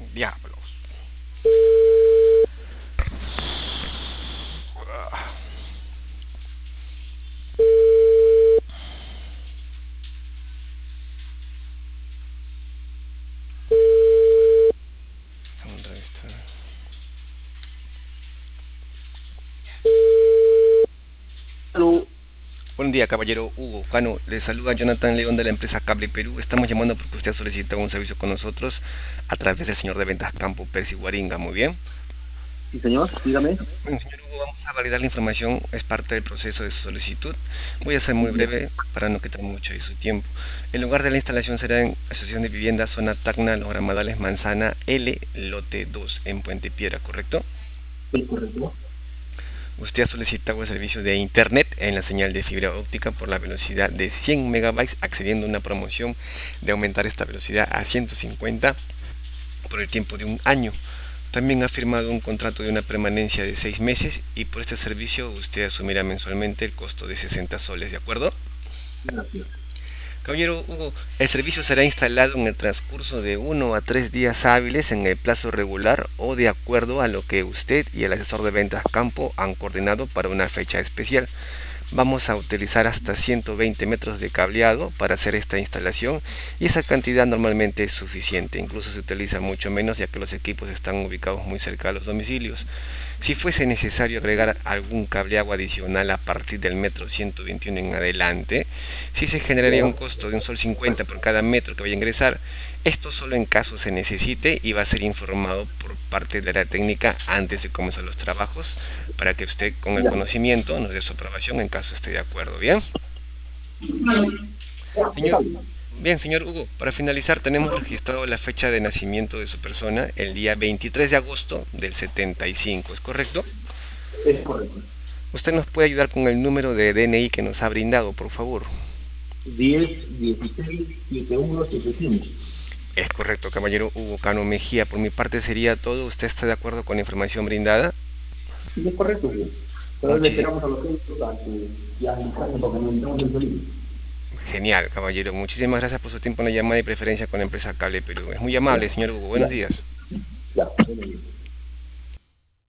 Diablos. Segunda vista. Aló. Buen día, caballero Hugo Cano. Le saluda Jonathan León de la empresa Cable Perú. Estamos llamando porque usted ha solicitado un servicio con nosotros a través del señor de ventas Campo Percy Guaringa. Muy bien. Sí, señor, dígame. Bueno, señor Hugo, vamos a validar la información. Es parte del proceso de su solicitud. Voy a ser muy breve para no quitar mucho de su tiempo. El lugar de la instalación será en Asociación de Viviendas, zona Tacna, Los Ramadales, Manzana L, lote 2, en Puente Piedra, ¿correcto? Es correcto. Usted ha solicitado el servicio de Internet en la señal de fibra óptica por la velocidad de 100 megabytes, accediendo a una promoción de aumentar esta velocidad a 150 por el tiempo de un año. También ha firmado un contrato de una permanencia de 6 meses y por este servicio usted asumirá mensualmente el costo de 60 soles, ¿de acuerdo? Gracias. Caballero Hugo, el servicio será instalado en el transcurso de 1 a 3 días hábiles en el plazo regular o de acuerdo a lo que usted y el asesor de ventas campo han coordinado para una fecha especial. Vamos a utilizar hasta 120 metros de cableado para hacer esta instalación y esa cantidad normalmente es suficiente. Incluso se utiliza mucho menos ya que los equipos están ubicados muy cerca de los domicilios. Si fuese necesario agregar algún cableado adicional a partir del metro 121 en adelante, sí se generaría un costo de un sol 50 por cada metro que vaya a ingresar. Esto solo en caso se necesite y va a ser informado por parte de la técnica antes de comenzar los trabajos para que usted con el Ya. conocimiento nos dé su aprobación en caso esté de acuerdo. Bien, Ya, señor. está bien. Bien, señor Hugo, para finalizar tenemos registrado la fecha de nacimiento de su persona, el día 23 de agosto del 75, ¿es correcto? Es correcto. Usted nos puede ayudar con el número de DNI que nos ha brindado, por favor. 10 16 71 75. Es correcto, caballero Hugo Cano Mejía. Por mi parte sería todo. ¿Usted está de acuerdo con la información brindada? Sí, es correcto, bien. Pero hoy le Muchis- esperamos a los técnicos a que ya iniciamos porque no entramos en peligro. Genial, caballero. Muchísimas gracias por su tiempo en la llamada y preferencia con la empresa Cable Perú. Es muy Ya, amable, señor Hugo. Buenos ya, días. ya. Bueno, bien.